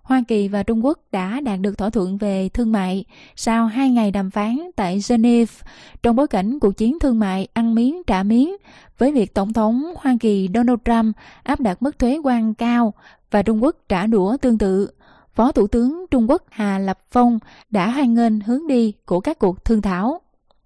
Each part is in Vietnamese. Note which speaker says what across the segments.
Speaker 1: Hoa Kỳ và Trung Quốc đã đạt được thỏa thuận về thương mại sau 2 ngày đàm phán tại Geneva trong bối cảnh cuộc chiến thương mại ăn miếng trả miếng với việc Tổng thống Hoa Kỳ Donald Trump áp đặt mức thuế quan cao và Trung Quốc trả đũa tương tự. Phó Thủ tướng Trung Quốc Hà Lập Phong đã hoan nghênh hướng đi của các cuộc thương thảo.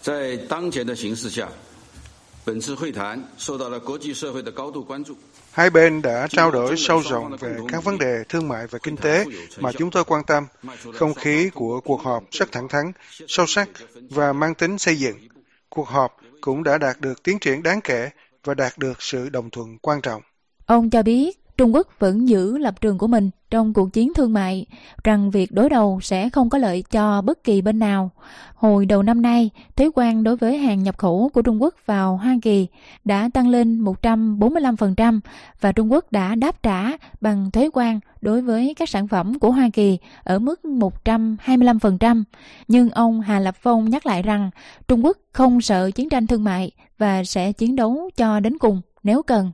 Speaker 2: Hai bên đã trao đổi sâu rộng về các vấn đề thương mại và kinh tế mà chúng tôi quan tâm. Không khí của cuộc họp rất thẳng thắn, sâu sắc và mang tính xây dựng. Cuộc họp cũng đã đạt được tiến triển đáng kể và đạt được sự đồng thuận quan trọng.
Speaker 1: Ông cho biết Trung Quốc vẫn giữ lập trường của mình trong cuộc chiến thương mại, rằng việc đối đầu sẽ không có lợi cho bất kỳ bên nào. Hồi đầu năm nay, thuế quan đối với hàng nhập khẩu của Trung Quốc vào Hoa Kỳ đã tăng lên 145% và Trung Quốc đã đáp trả bằng thuế quan đối với các sản phẩm của Hoa Kỳ ở mức 125%. Nhưng ông Hà Lập Phong nhắc lại rằng Trung Quốc không sợ chiến tranh thương mại và sẽ chiến đấu cho đến cùng nếu cần.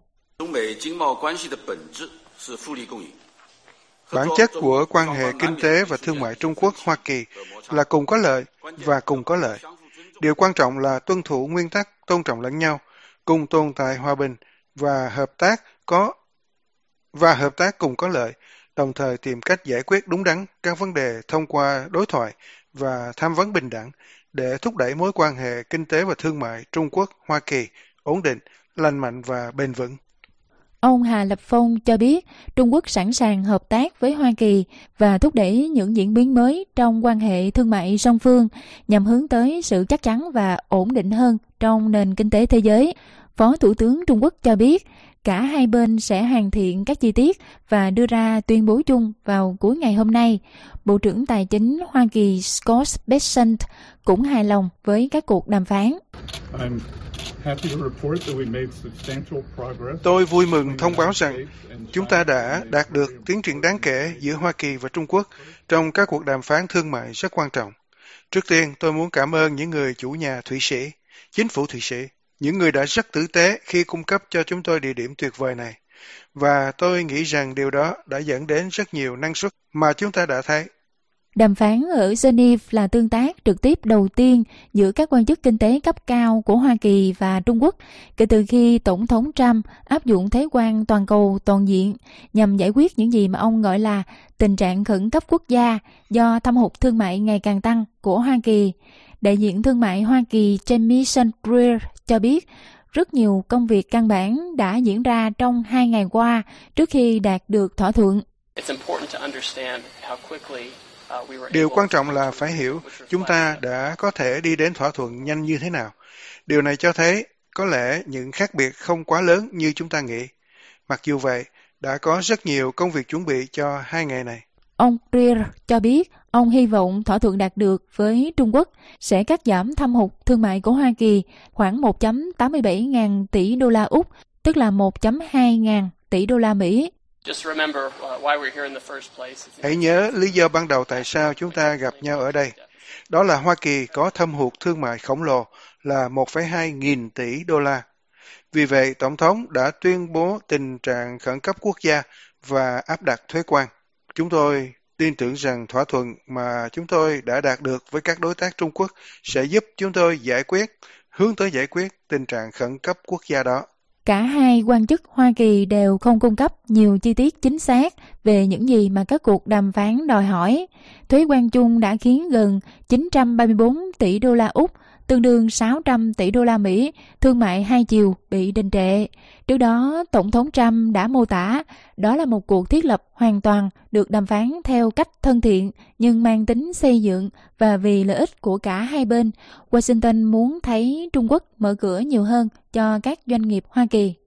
Speaker 2: Bản chất của quan hệ kinh tế và thương mại Trung Quốc-Hoa Kỳ là cùng có lợi và cùng có lợi. Điều quan trọng là tuân thủ nguyên tắc tôn trọng lẫn nhau, cùng tồn tại hòa bình và hợp tác cùng có lợi, đồng thời tìm cách giải quyết đúng đắn các vấn đề thông qua đối thoại và tham vấn bình đẳng để thúc đẩy mối quan hệ kinh tế và thương mại Trung Quốc-Hoa Kỳ ổn định, lành mạnh và bền vững.
Speaker 1: Ông Hà Lập Phong cho biết Trung Quốc sẵn sàng hợp tác với Hoa Kỳ và thúc đẩy những diễn biến mới trong quan hệ thương mại song phương nhằm hướng tới sự chắc chắn và ổn định hơn trong nền kinh tế thế giới. Phó Thủ tướng Trung Quốc cho biết cả hai bên sẽ hoàn thiện các chi tiết và đưa ra tuyên bố chung vào cuối ngày hôm nay. Bộ trưởng Tài chính Hoa Kỳ Scott Bessent cũng hài lòng với các cuộc đàm phán.
Speaker 2: Tôi vui mừng thông báo rằng chúng ta đã đạt được tiến triển đáng kể giữa Hoa Kỳ và Trung Quốc trong các cuộc đàm phán thương mại rất quan trọng. Trước tiên, tôi muốn cảm ơn những người chủ nhà Thụy Sĩ, chính phủ Thụy Sĩ, những người đã rất tử tế khi cung cấp cho chúng tôi địa điểm tuyệt vời này. Và tôi nghĩ rằng điều đó đã dẫn đến rất nhiều năng suất mà chúng ta đã thấy.
Speaker 1: Đàm phán ở Geneva là tương tác trực tiếp đầu tiên giữa các quan chức kinh tế cấp cao của Hoa Kỳ và Trung Quốc kể từ khi Tổng thống Trump áp dụng thuế quan toàn cầu toàn diện nhằm giải quyết những gì mà ông gọi là tình trạng khẩn cấp quốc gia do thâm hụt thương mại ngày càng tăng của Hoa Kỳ. Đại diện thương mại Hoa Kỳ Jamieson Greer cho biết rất nhiều công việc căn bản đã diễn ra trong 2 ngày qua trước khi đạt được thỏa thuận.
Speaker 2: Điều quan trọng là phải hiểu chúng ta đã có thể đi đến thỏa thuận nhanh như thế nào. Điều này cho thấy có lẽ những khác biệt không quá lớn như chúng ta nghĩ. Mặc dù vậy, đã có rất nhiều công việc chuẩn bị cho 2 ngày này.
Speaker 1: Ông Greer cho biết ông hy vọng thỏa thuận đạt được với Trung Quốc sẽ cắt giảm thâm hụt thương mại của Hoa Kỳ khoảng 1.87 ngàn tỷ đô la Úc, tức là 1.2 ngàn tỷ đô la Mỹ.
Speaker 2: Hãy nhớ lý do ban đầu tại sao chúng ta gặp nhau ở đây. Đó là Hoa Kỳ có thâm hụt thương mại khổng lồ là 1,2 nghìn tỷ đô la. Vì vậy, Tổng thống đã tuyên bố tình trạng khẩn cấp quốc gia và áp đặt thuế quan. Chúng tôi tin tưởng rằng thỏa thuận mà chúng tôi đã đạt được với các đối tác Trung Quốc sẽ giúp chúng tôi hướng tới giải quyết tình trạng khẩn cấp quốc gia đó.
Speaker 1: Cả hai quan chức Hoa Kỳ đều không cung cấp nhiều chi tiết chính xác về những gì mà các cuộc đàm phán đòi hỏi. Thuế quan chung đã khiến gần 934 tỷ đô la Úc, tương đương 600 tỷ đô la Mỹ, thương mại hai chiều bị đình trệ. Trước đó, Tổng thống Trump đã mô tả đó là một cuộc thiết lập hoàn toàn được đàm phán theo cách thân thiện nhưng mang tính xây dựng và vì lợi ích của cả hai bên. Washington muốn thấy Trung Quốc mở cửa nhiều hơn cho các doanh nghiệp Hoa Kỳ.